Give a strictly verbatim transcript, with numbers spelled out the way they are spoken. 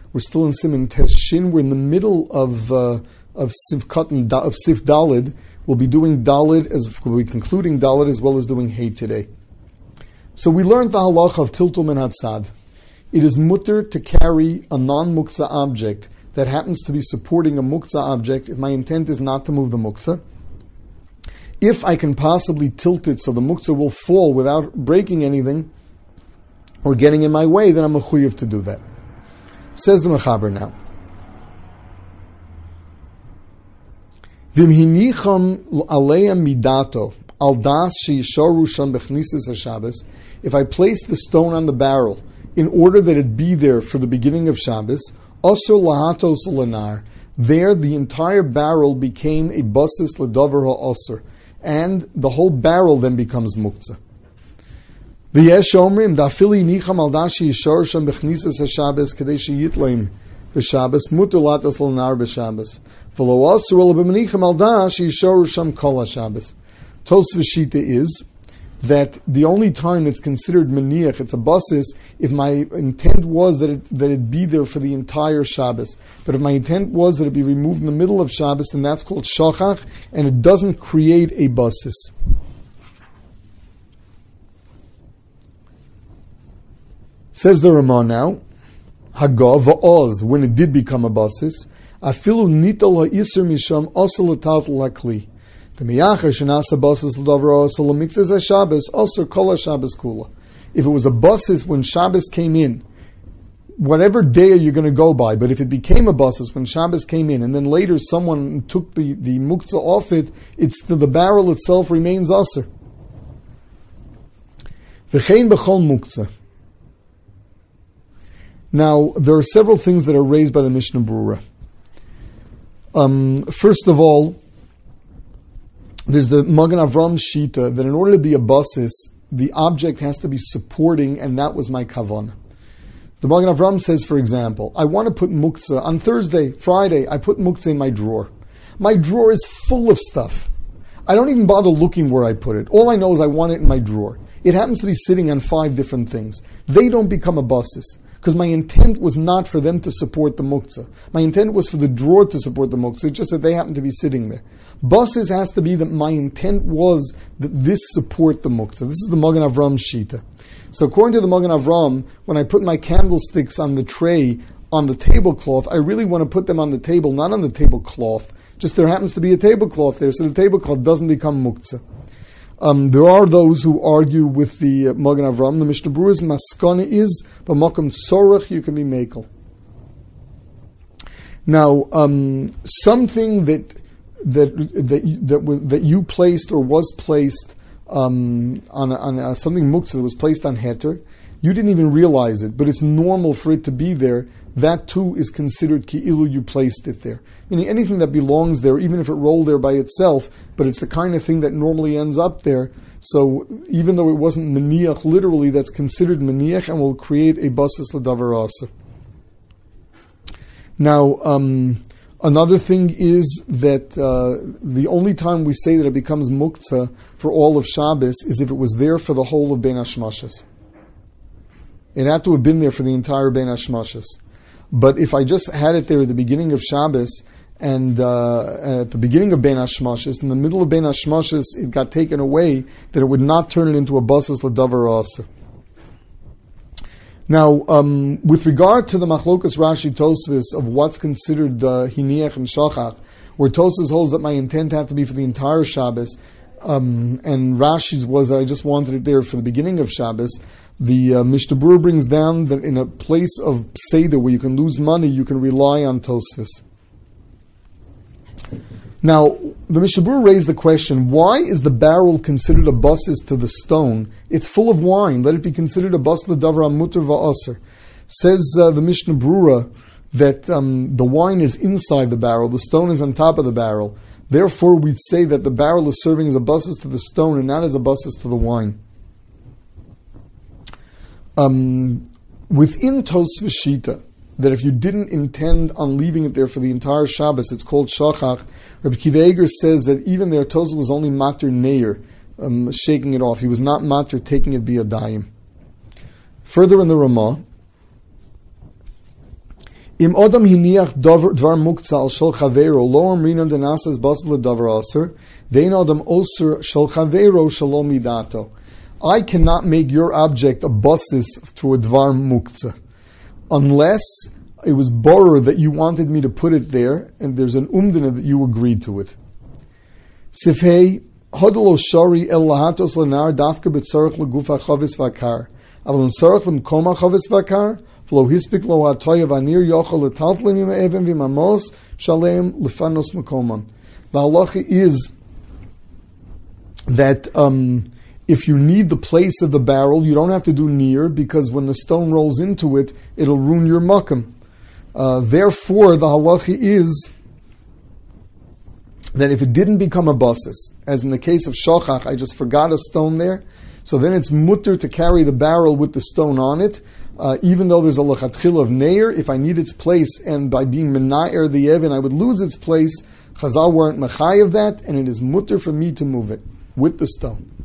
We're still in Siman Tes Shin. We're in the middle of uh, of Sifkat and of Sif Dalid. We'll be doing Dalid as we'll be concluding Dalid as well as doing Hay today. So we learned the halacha of Tiltum and Hatzad. It is mutter to carry a non-muktzah object that happens to be supporting a muktzah object if my intent is not to move the muktzah. If I can possibly tilt it so the muktzah will fall without breaking anything or getting in my way, then I'm mechuyev to do that. Says the Mechaber now. V'imhinicham aleya midato al das sheyisharu sham bechnisis haShabbos. If I place the stone on the barrel in order that it be there for the beginning of Shabbos, osur lahatos lanar. There, the entire barrel became a basis ledavar ha'osur, and the whole barrel then becomes muktzah. V'yesh omrim dafili nicham al das sheyisharu sham bechnisis haShabbos kadei sheyitleim b'Shabbos muter lahatos lanar b'Shabbos. V'lo osur leb'menicham al das sheyisharu sham kol haShabbos. Tosfos Shita is that the only time it's considered meniach, it's a basis, if my intent was that it that it be there for the entire Shabbos. But if my intent was that it be removed in the middle of Shabbos, then that's called shachach, and it doesn't create a basis. Says the Ramah now, Hagav va'oz, when it did become a basis, afilu nital ha'isur misham osel l'tal hakli. If it was a basis when Shabbos came in, whatever day you're going to go by, but if it became a basis when Shabbos came in, and then later someone took the, the muktzah off it, it's the, the barrel itself remains aser. V'chein b'chol muktzah. Now, there are several things that are raised by the Mishnah Berurah. Um, first of all, there's the Magen Avram Shita that in order to be a basis, the object has to be supporting, and that was my kavanah. The Magen Avram says, for example, I want to put muktzah on Thursday, Friday. I put muktzah in my drawer. My drawer is full of stuff. I don't even bother looking where I put it. All I know is I want it in my drawer. It happens to be sitting on five different things. They don't become a basis, because my intent was not for them to support the muktzah. My intent was for the drawer to support the muktzah. It's just that they happen to be sitting there. Basis has to be that my intent was that this support the muktzah. This is the Magen Avram Shita. So according to the Magen Avram, when I put my candlesticks on the tray on the tablecloth, I really want to put them on the table, not on the tablecloth. Just there happens to be a tablecloth there, so the tablecloth doesn't become muktzah. Um, there are those who argue with the uh, Magen Avram. The Mishnah Berurah's maskana is, but makom tzorach you can be mekel. Now, um, something that that that that, was, that you placed or was placed um, on, a, on a, something muktzah that was placed on heter, you didn't even realize it, but it's normal for it to be there. That too is considered ki'ilu you placed it there. Meaning anything that belongs there, even if it rolled there by itself, but it's the kind of thing that normally ends up there. So even though it wasn't meniach literally, that's considered meniach and will create a basis l'davar asa. Now, um, another thing is that uh, the only time we say that it becomes muktzah for all of Shabbos is if it was there for the whole of Bein Hashmashos. It had to have been there for the entire Bein Hashmashos. But if I just had it there at the beginning of Shabbos and uh, at the beginning of Bein Hashmashos, in the middle of Bein Hashmashos, it got taken away, that it would not turn it into a basis l'davar asa. Now, um, with regard to the Machlokas Rashi Tosfos of what's considered uh, hiniach and shachach, where Tosfos holds that my intent had to be for the entire Shabbos, um, and Rashi's was that I just wanted it there for the beginning of Shabbos, the uh, Mishnah Berurah brings down that in a place of Seder where you can lose money, you can rely on Tosfos. Now, the Mishnah Berurah raised the question, why is the barrel considered a basis to the stone? It's full of wine. Let it be considered a basis l'davar muter va'aser. Says uh, the Mishnah Berurah that um, the wine is inside the barrel, the stone is on top of the barrel. Therefore, we'd say that the barrel is serving as a basis to the stone and not as a basis to the wine. Um, within Tosfos Shita, that if you didn't intend on leaving it there for the entire Shabbos, it's called shachach. Rabbi Kiva Eger says that even there Tosfos was only mater neir, um, shaking it off. He was not mater taking it biyadayim. Further in the Ramah, Im Odam hiniach dvar muktzah al shel chaveiro lo amrina denasas basel davar aser vein Odam oser shel chaveiro shalom midato. I cannot make your object a basis through a dvar muktzah unless it was borer that you wanted me to put it there, and there's an umdina that you agreed to it. Sifhei hodlo shari el lahatos lenar dafka betzarich legufa chavis vakar. Aval tzarich lemkoma chavis vakar. V'lo hispik lo hatoya vanir yochel letaltlim im even v'mamos shalem lefanos makoman. The halacha is that um, if you need the place of the barrel, you don't have to do near, because when the stone rolls into it, it'll ruin your makam. Uh, therefore, the halacha is that if it didn't become a basis, as in the case of shachach, I just forgot a stone there, so then it's mutter to carry the barrel with the stone on it, uh, even though there's a lechatchil of neir. If I need its place, and by being menayer the evin, I would lose its place, Chazal weren't mechay of that, and it is mutter for me to move it with the stone.